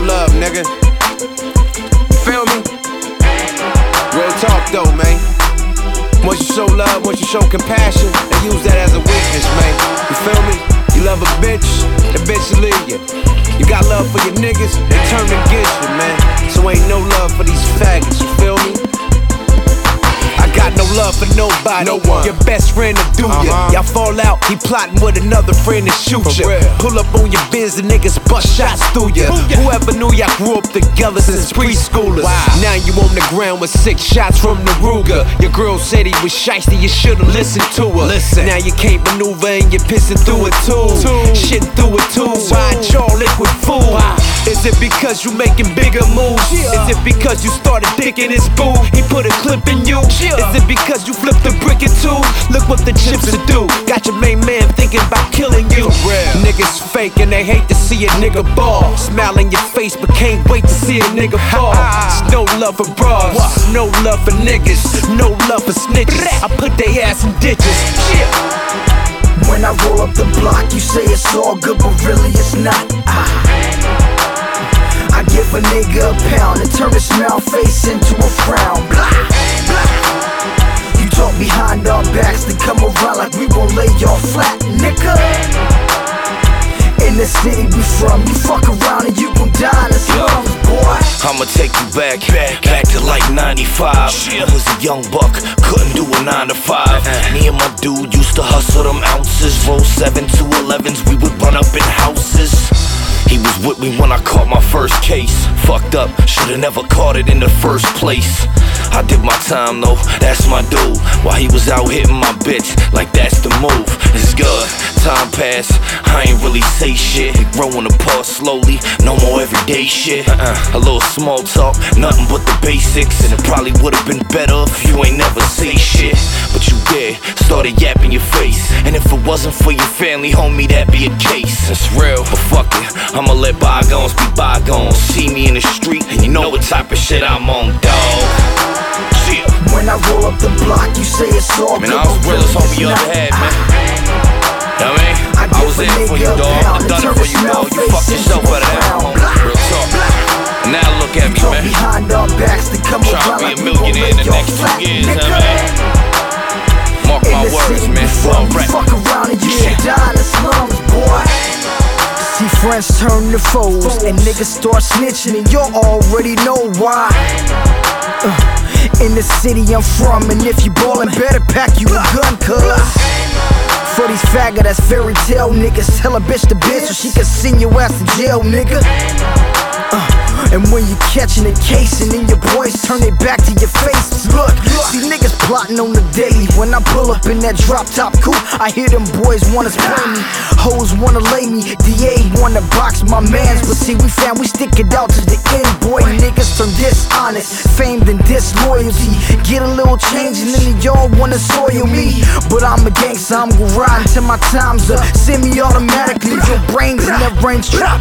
love, nigga. You feel me? Real talk though, man. Once you show love, once you show compassion, they use that as a weakness, man. You feel me? You love a bitch, the bitch will leave you. You got love for your niggas, they turn against you, man. So ain't no love for these faggots, you feel me? I got no love for nobody. No one. Your best friend will do ya. Y'all fall out, he plotting with another friend to shoot ya. Pull up on your biz, the niggas bust shots through ya. Whoever knew y'all grew up together since preschoolers. Now you on the ground with 6 shots from the Ruger. Your girl said he was shiesty, you should've listened to her. Now you can't maneuver and you're pissing through it too. Shit through it too. Why y'all liquid fool? Is it because you making bigger moves? Is it because you started thinking it's boo? He put a clip in you. Is it because you flipped the brick in two? Look what the chips will do. Got your main man thinking about killing you. Niggas fake and they hate to see a nigga ball. Smile in your face but can't wait to see a nigga fall. It's no love for bras, no love for niggas, no love for snitches. I put they ass in ditches. When I roll up the block, you say it's all good, but really it's not. I give a nigga a pound and turn his smile face into a frown. Blah, blah. You talk behind our backs, then come around like we gon' lay y'all flat, nigga. In the city we from, you fuck around and you gon' die in the slums, boy. I'ma take you back to like 95. I was a young buck, couldn't do a 9 to 5. Me and my dude used to hustle them ounces. Roll 7 to 11s, we would run up in houses. He was with me when I caught my first case. Fucked up, should've never caught it in the first place. I did my time though, that's my dude. While he was out hitting my bitch, like that's the move. It's good, time passed, I ain't really say shit. Growing apart slowly, no more everyday shit. A little small talk, nothing but the basics. And it probably would've been better if you ain't never say shit. But you did, started yapping your face. And if it wasn't for your family, homie, that'd be a case. It's real, but fuck it, I'ma let bygones be bygones. See me in the street, and you know what type of shit I'm on, dawg. When I roll up the block, you say it's all good. Man, I was realest homie you ever had, man. Know what I mean? I was in for you, dawg. I done it for you, dawg. You fucked yourself out of that, homie. Real talk. Now look at me, man. Trying to be a millionaire in the next 2 years, man. Mark my words, man. Well, rap. Fuck around and you should die in the slums, boy. See friends turn to foes and niggas start snitching, and you already know why. In the city I'm from, and if you ballin', better pack you a gun, cuz for these faggot that's fairy tale niggas, tell a bitch to bitch so she can send your ass to jail, nigga. And when you catchin' a case and then your boys turn their back to your face. Look, see niggas plotting on the daily. When I pull up in that drop top coupe, I hear them boys wanna spray me. Hoes wanna lay me, DA wanna box my mans. But see we found we stick it out to the end, boy. Niggas turn dishonest, famed and disloyalty. Get a little change and then y'all wanna soil me. But I'm a gangster, I'm gon' ride until my time's up. Semi-automatically, your brains in that range trap.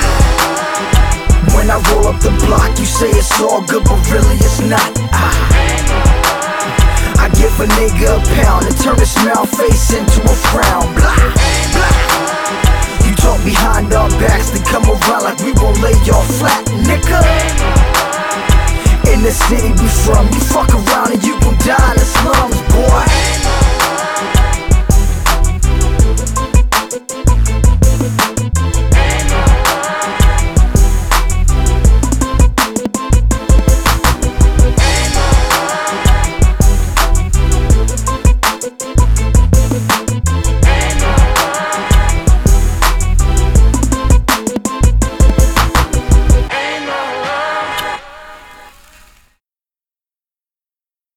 When I roll up the block, you say it's all good, but really it's not. I give a nigga a pound and turn his smile face into a frown.